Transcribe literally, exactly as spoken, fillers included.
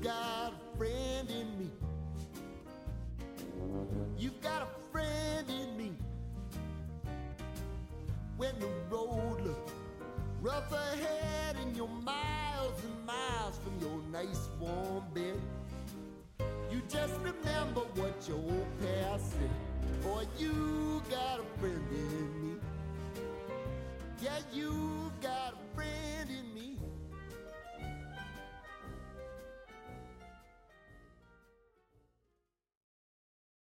got a friend in me. You've got a friend in me. When the road looks rough ahead and you're miles and miles from your nice warm bed, you just remember what your old past said. Boy, you got a friend in me. Yeah, you got